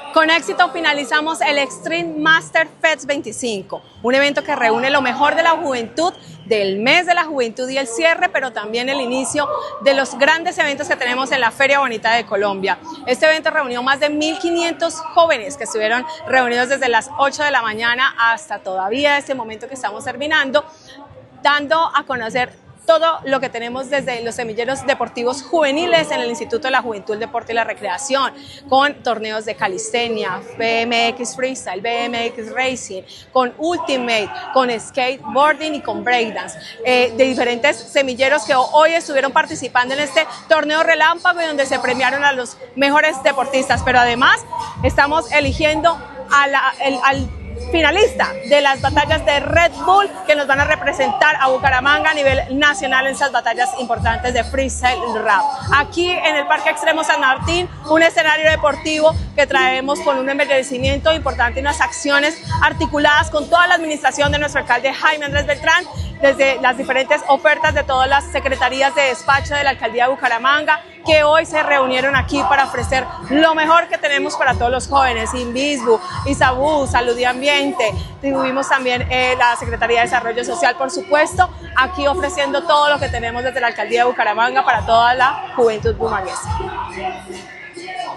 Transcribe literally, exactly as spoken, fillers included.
Con éxito finalizamos el Extreme Master Fest veinticinco, un evento que reúne lo mejor de la juventud, del mes de la juventud y el cierre, pero también el inicio de los grandes eventos que tenemos en la Feria Bonita de Colombia. Este evento reunió más de mil quinientos jóvenes que estuvieron reunidos desde las ocho de la mañana hasta todavía este momento que estamos terminando, dando a conocer todo lo que tenemos desde los semilleros deportivos juveniles en el Instituto de la Juventud, el Deporte y la Recreación, con torneos de calistenia, B M X Freestyle, B M X Racing, con Ultimate, con skateboarding y con breakdance, eh, de diferentes semilleros que hoy estuvieron participando en este torneo relámpago y donde se premiaron a los mejores deportistas, pero además estamos eligiendo a la, el, al finalista de las batallas de Red Bull que nos van a representar a Bucaramanga a nivel nacional en esas batallas importantes de freestyle rap. Aquí en el Parque Extremo San Martín, un escenario deportivo que traemos con un embellecimiento importante y unas acciones articuladas con toda la administración de nuestro alcalde Jaime Andrés Beltrán, desde las diferentes ofertas de todas las secretarías de despacho de la alcaldía de Bucaramanga, que hoy se reunieron aquí para ofrecer lo mejor que tenemos para todos los jóvenes, Invisbu, Isabú, Salud y Ambiente. Tuvimos también eh, la Secretaría de Desarrollo Social, por supuesto, aquí ofreciendo todo lo que tenemos desde la alcaldía de Bucaramanga para toda la juventud bumanguesa.